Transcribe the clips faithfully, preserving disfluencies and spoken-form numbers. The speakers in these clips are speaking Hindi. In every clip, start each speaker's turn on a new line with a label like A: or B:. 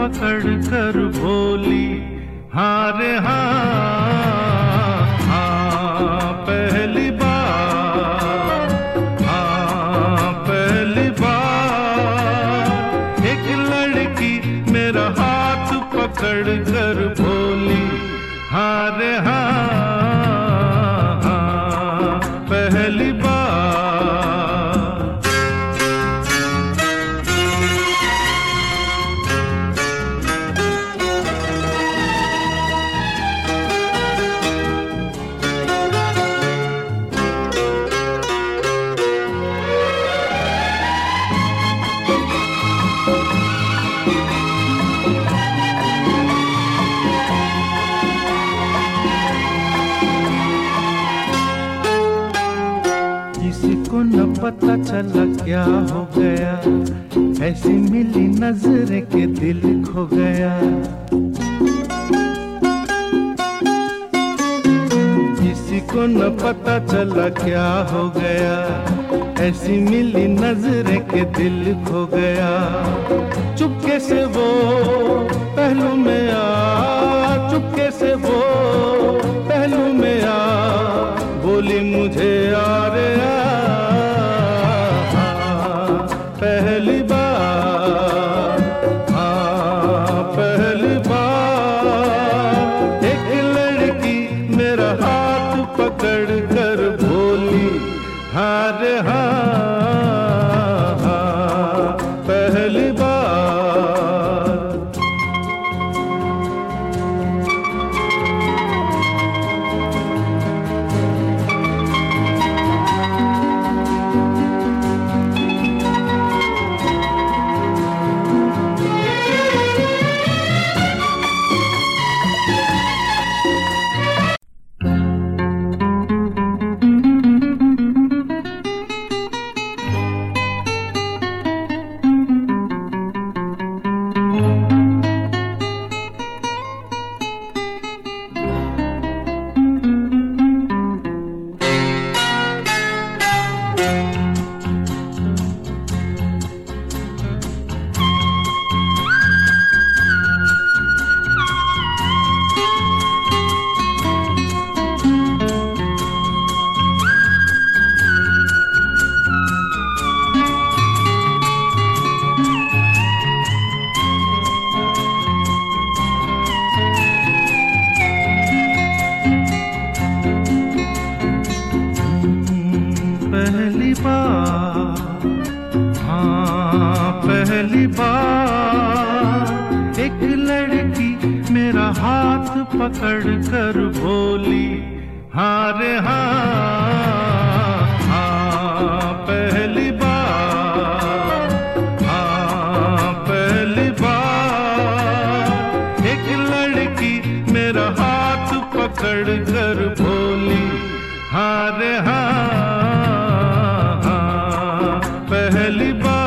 A: पकड़ कर बोली, हाँ रे हाँ, हाँ पहली बार, हाँ पहली बार एक लड़की मेरा हाथ पकड़ कर बोली, हाँ रे हाँ, हाँ पहली बार। किसी को न पता चला क्या हो गया, ऐसी मिली नजर के दिल खो गया। किसी को न पता चला क्या हो गया, ऐसी मिली नजर के दिल खो गया। चुपके से वो पहलू में आ, चुपके से वो पहलू में आ, बोली मुझे यार पहली बार, हाँ पहली बार एक लड़की मेरा हाथ पकड़ कर बोली, हाँ रे हाँ, हाँ पहली बार। पहली बार, हाँ पहली बार एक लड़की मेरा हाथ पकड़ कर बोली, हाँ रे हाँ, हाँ पहली बार, हाँ पहली बार एक लड़की मेरा हाथ पकड़ कर बोली, हाँ रे हाँ, पहली बार।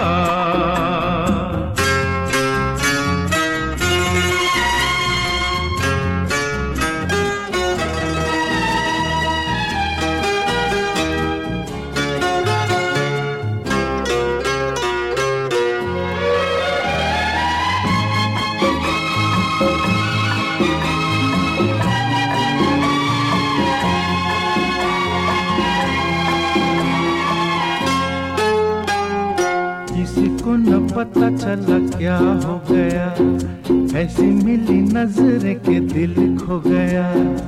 A: किसी को न पता चला क्या हो गया, ऐसी मिली नजर के दिल खो गया।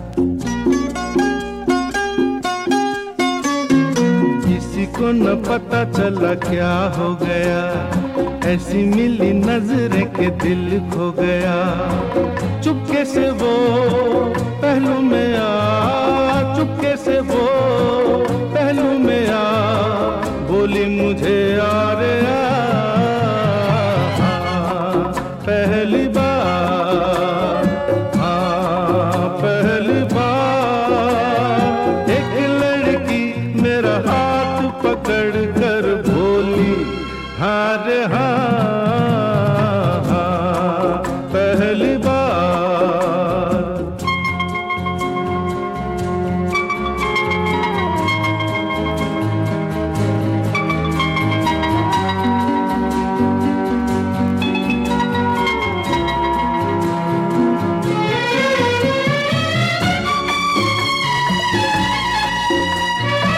A: किसी को न पता चला क्या हो गया, ऐसी मिली नजर के दिल खो गया। चुपके से वो